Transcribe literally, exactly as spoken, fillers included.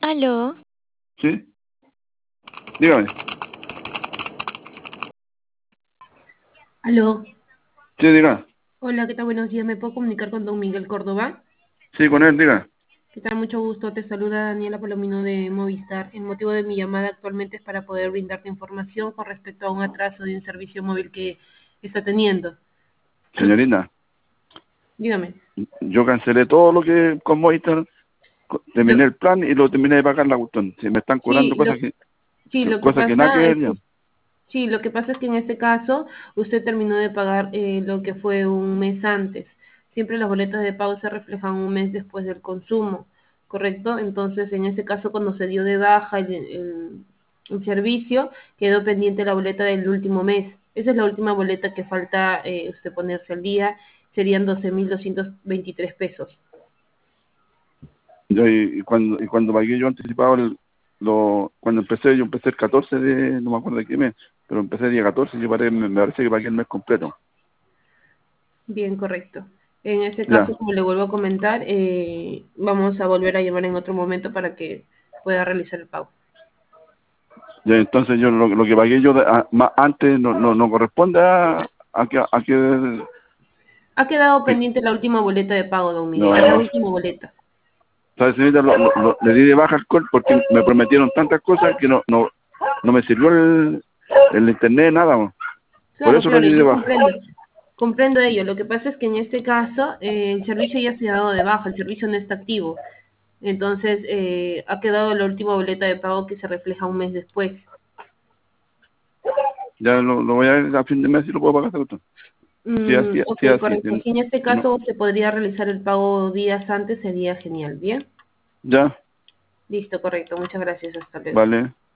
Aló, ¿Sí? Dígame. Aló, Sí, diga. hola, ¿qué tal? Buenos días, ¿me puedo comunicar con don Miguel Córdoba? Sí, con él, diga. ¿Qué tal? Mucho gusto, te saluda Daniela Palomino de Movistar. El motivo de mi llamada actualmente es para poder brindarte información con respecto a un atraso de un servicio móvil que está teniendo. Señorita, Dígame, yo cancelé todo lo que con Movistar, co- terminé lo, el plan y lo terminé de pagar la cuestión. Si me están cobrando sí, lo, cosas que, sí, que- lo que cosas que nada que pasa ver es ya. que, sí, lo que pasa es que en este caso usted terminó de pagar eh, lo que fue un mes antes. Siempre las boletas de pago se reflejan un mes después del consumo, ¿correcto? Entonces, en este caso, cuando se dio de baja el, el- el servicio, quedó pendiente la boleta del último mes. Esa es la última boleta que falta eh, usted ponerse al día, serían doce mil doscientos veintitrés pesos. Yo, y, y cuando y cuando pagué yo anticipado, el, lo, cuando empecé, yo empecé el catorce de, no me acuerdo de qué mes, pero empecé el día catorce, yo paré, me, me parece que pagué el mes completo. Bien, correcto. En este Ya, caso, como le vuelvo a comentar, eh, vamos a volver a llamar en otro momento para que pueda realizar el pago. ya, entonces yo lo, lo que pagué yo de- a- ma- antes no, no, no corresponde a, a que, a que, Ha quedado que- pendiente la última boleta de pago, don Miguel, es la no. última boleta. ¿Sabes, señorita? Lo, lo- lo- le di de baja alcohol porque me prometieron tantas cosas que no no no me sirvió el, el internet, nada más. Por Claro, eso lo claro, di de yo baja. comprendo. Comprendo ello. Lo que pasa es que en este caso eh, el servicio ya se ha dado de baja, el servicio no está activo. Entonces, eh, ha quedado la última boleta de pago que se refleja un mes después. Ya lo, lo voy a ver a fin de mes y lo puedo pagar. ¿Cierto? Sí, Mm, así, ok, sí, así. correcto. Si, Si en este si no, caso se podría realizar el pago días antes, sería genial. Bien. ya, Listo, correcto. Muchas gracias. Hasta luego. vale.